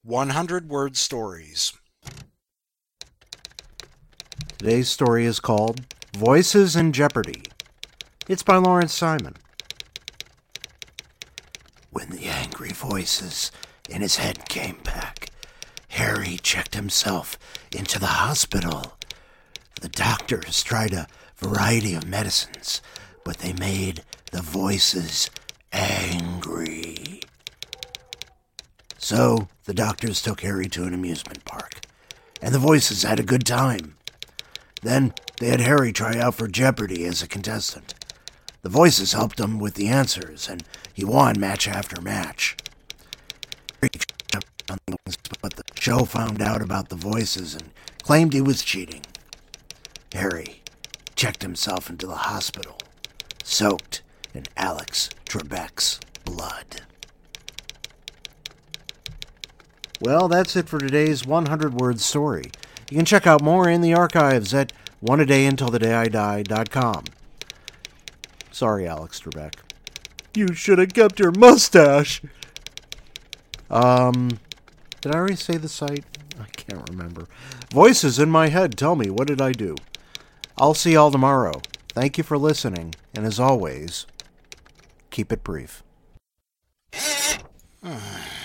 100-word stories. Today's story is called Voices in Jeopardy! It's by Lawrence Simon. When the angry voices in his head came back, Harry checked himself into the hospital. The doctors tried a variety of medicines, but they made the voices angry. So the doctors took Harry to an amusement park, and the voices had a good time. Then they had Harry try out for Jeopardy as a contestant. The voices helped him with the answers, and he won match after match. But the show found out about the voices and claimed he was cheating. Harry checked himself into the hospital, soaked in Alex Trebek's blood. Well, that's it for today's 100-word story. You can check out more in the archives at oneadayuntilthedayidie.com. Sorry, Alex Trebek. You should have kept your mustache. Did I already say the site? I can't remember. Voices in my head tell me, what did I do? I'll see y'all tomorrow. Thank you for listening, and as always, keep it brief.